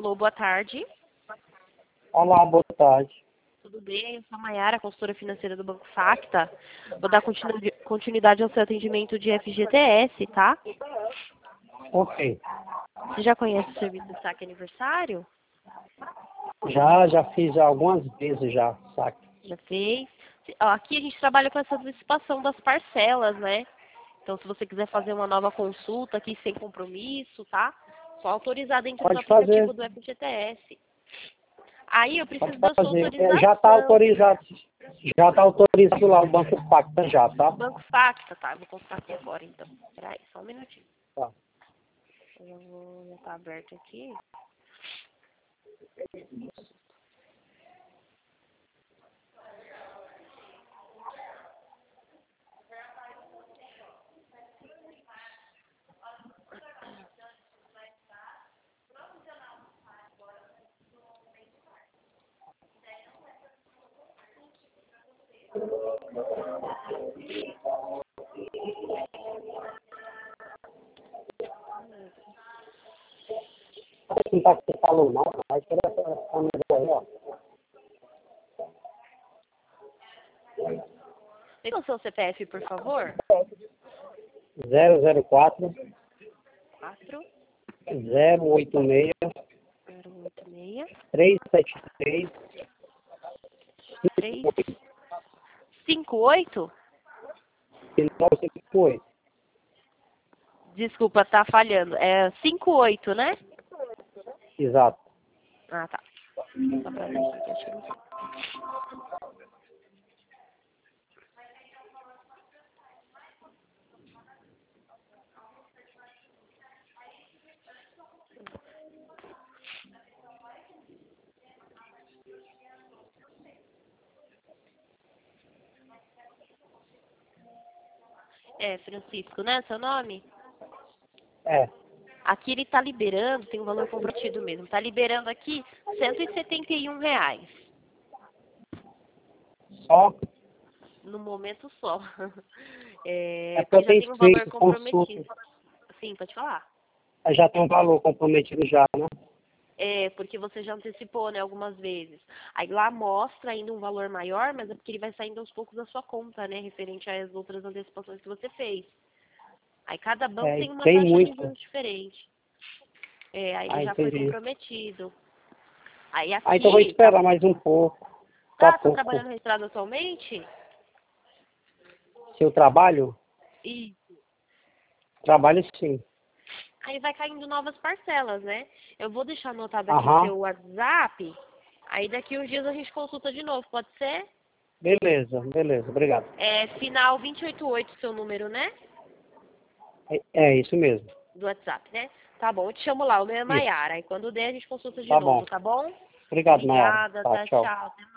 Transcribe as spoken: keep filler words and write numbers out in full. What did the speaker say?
Alô, boa tarde. Olá, boa tarde. Tudo bem? Eu sou a Mayara, consultora financeira do Banco Facta. Vou dar continu- continuidade ao seu atendimento de F G T S, tá? Ok. Você já conhece o serviço de saque aniversário? Já, já fiz algumas vezes já, saque. Já fez? Ó, aqui a gente trabalha com essa antecipação das parcelas, né? Então, se você quiser fazer uma nova consulta aqui sem compromisso, tá? Só autorizar dentro do Pode fazer. aplicativo do F G T S. Aí eu preciso Pode da sua fazer. É, autorização. já está autorizado. Já está autorizado lá o Banco Pacta já, tá? Banco Facta, tá? Eu vou contar aqui agora, então. Peraí, só um minutinho. Tá. Eu vou, já tá aberto aqui. Não tá com calor não, mas tira essa câmera aí, ó. Diga o seu C P F, por favor. zero zero quatro, quatro zero oito seis, zero oito seis três sete três, três cinco oito. nove cinco oito. Desculpa, tá falhando. É cinco oito, né? Exato. Ah, tá. Só pra ver aqui, acho que não tá. É, Francisco, né? Seu nome? É. Aqui ele tá liberando, tem um valor comprometido mesmo. Tá liberando aqui cento e setenta e um reais. Só. No momento só. É, É porque porque eu já tenho tem um valor feito comprometido. consulta. Sim, pode falar. Já tem um valor comprometido já, né? É, porque você já antecipou, né, algumas vezes. Aí lá mostra ainda um valor maior, mas é porque ele vai saindo aos poucos da sua conta, né, referente às outras antecipações que você fez. Aí cada banco É, tem uma tem taxa de muito. juros diferente. É, aí ele Ah, já foi entendi. comprometido. Aí Ah, então vou aqui, tá, esperar mais um pouco. Só tá, tá pouco. trabalhando registrado atualmente? Se eu trabalho? E Trabalho sim. aí vai caindo novas parcelas, né? Eu vou deixar anotado aqui Aham. seu WhatsApp, aí daqui uns dias a gente consulta de novo, pode ser? Beleza, beleza. Obrigado. É final dois oito oito seu número, né? É, é isso mesmo. Do WhatsApp, né? Tá bom, eu te chamo lá, o meu é Isso. Maiara. Aí quando der a gente consulta de Tá bom. novo, tá bom? Obrigado, Nayara. Obrigada, Tá, tá? tchau. Tchau. Até